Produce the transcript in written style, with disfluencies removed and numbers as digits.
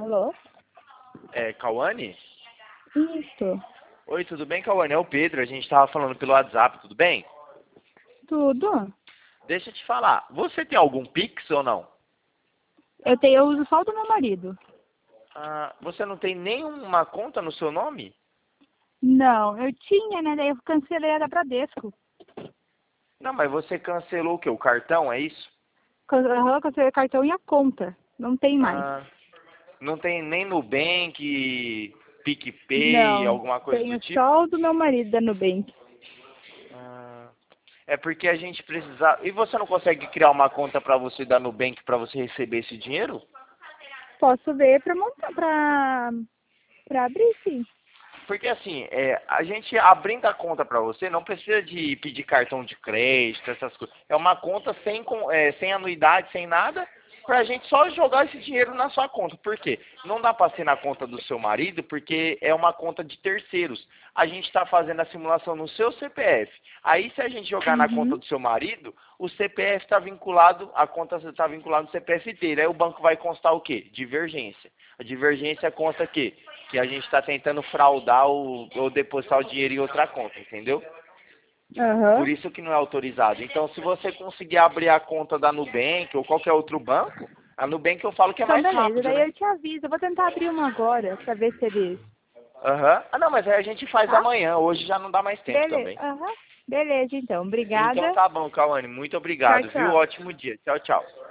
Alô? É, Cauane? Isso. Oi, tudo bem, Cauane? É o Pedro, a gente tava falando pelo WhatsApp, tudo bem? Tudo? Deixa eu te falar, você tem algum Pix ou não? Eu uso só o do meu marido. Ah, você não tem nenhuma conta no seu nome? Não, eu tinha, né? Daí eu cancelei a da Bradesco. Não, mas você cancelou o quê? O cartão, é isso? Aham, cancelei o cartão e a conta. Não tem mais. Ah, não tem nem Nubank, PicPay, Não, alguma coisa do tenho tipo? só o do meu marido da Nubank. Ah, é porque a gente precisa... E você não consegue criar uma conta para você dar Nubank para você receber esse dinheiro? Posso ver pra montar, pra abrir, sim. Porque assim, a gente abrindo a conta para você, não precisa de pedir cartão de crédito, essas coisas. É uma conta sem anuidade, sem nada, pra gente só jogar esse dinheiro na sua conta. Por quê? Não dá para ser na conta do seu marido, porque é uma conta de terceiros. A gente está fazendo a simulação no seu CPF. Aí se a gente jogar na conta Uhum. do seu marido, o CPF está vinculado, a conta está vinculada no CPF dele. Aí o banco vai constar o quê? Divergência. A divergência consta que a gente está tentando fraudar ou depositar o dinheiro em outra conta, entendeu? Aham. Por isso que não é autorizado. Então, se você conseguir abrir a conta da Nubank ou qualquer outro banco, a Nubank eu falo que é Então, mais beleza. rápido, Daí né? eu te aviso. Eu vou tentar abrir uma agora pra ver se eles... Aham. Ah, não, mas aí a gente faz Tá? amanhã. Hoje já não dá mais tempo Beleza. também. Aham. Beleza, então. Então Obrigada. tá bom, Cauane. Muito Tchau, obrigado, viu? tchau. Ótimo dia. Tchau, tchau.